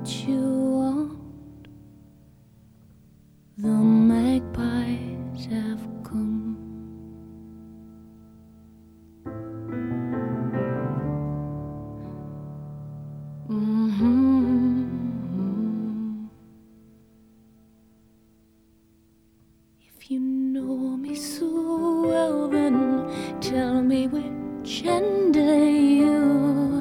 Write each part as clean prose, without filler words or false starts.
what you want. The magpies have come. If you know me so well, then tell me which end are yours.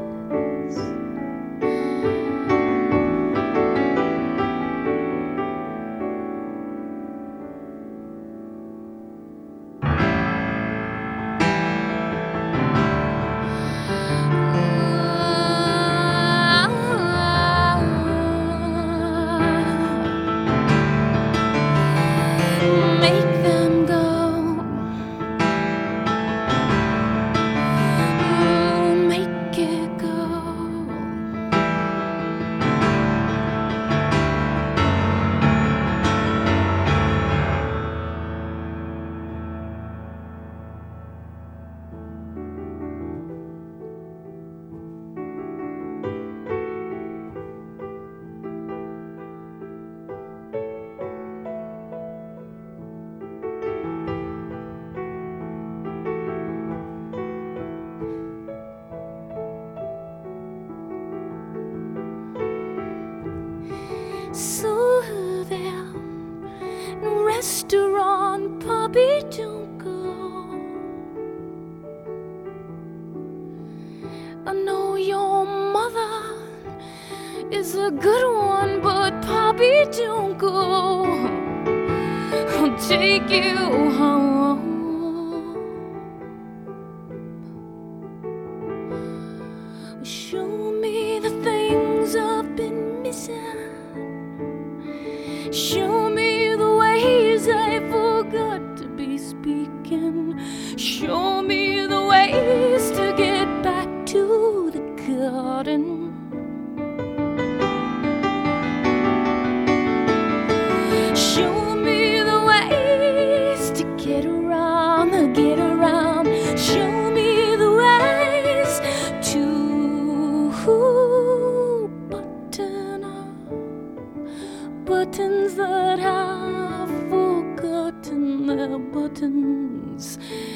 Make them go. Make it go. So there, no restaurant, puppy, don't go. I know your mother is a good one, but puppy, don't go. I'll take you home. Show me the things I've been missing. Show me the ways I forgot to be speaking. Show me the ways to get back to the garden. Show me the ways to get around, Show me the ways to button up buttons that have forgotten their buttons.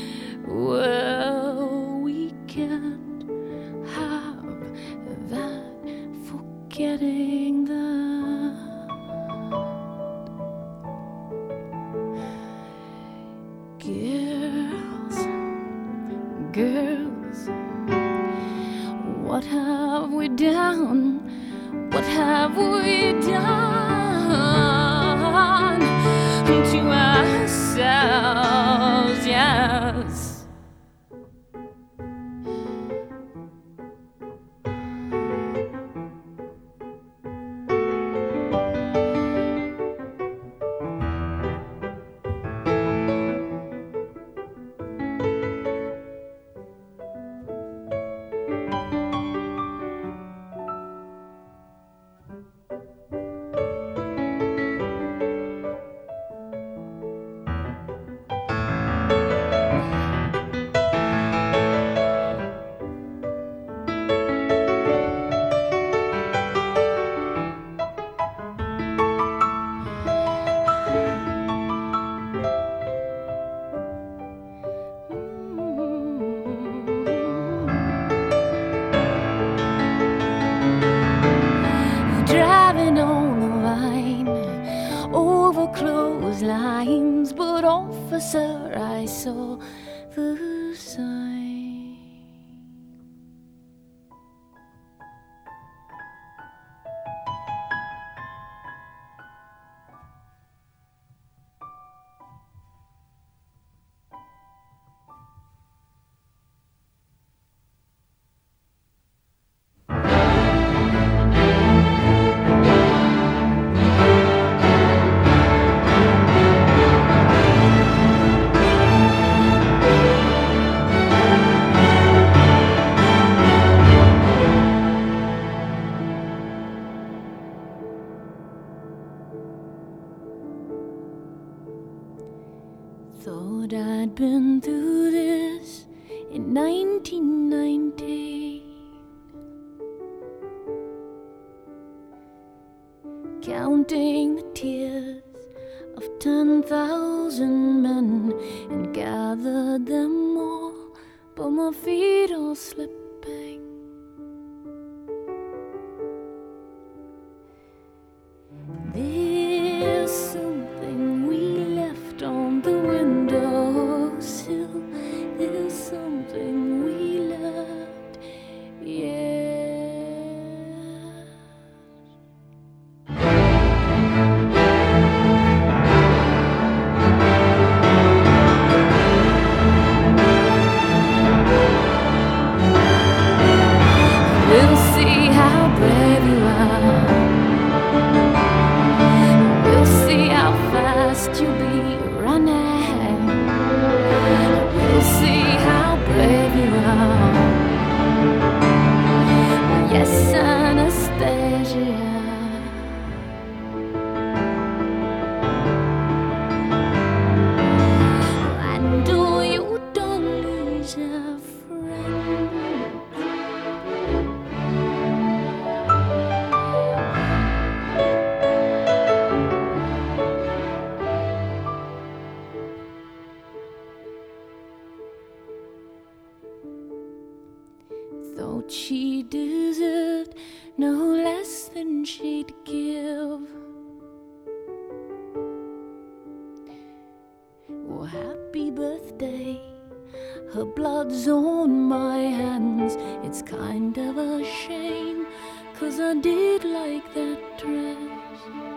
Well, we can't have that forgetting that. Girls, what have we done? What have we done to ourselves? Yes. Driving on the line over clotheslines, but officer, I saw the sign. Thought I'd been through this in 1990. my feet are slipping. There's something we left on the windowsill. There's something we loved, yeah. We'll see how brave you are. We'll see how fast you'll be running. We'll see how brave you are. Yes, Anastasia. And all your dollies are friends. Thought she deserved no less than she'd give. Well, happy birthday, her blood's on my hands. It's kind of a shame, 'cause I did like that dress.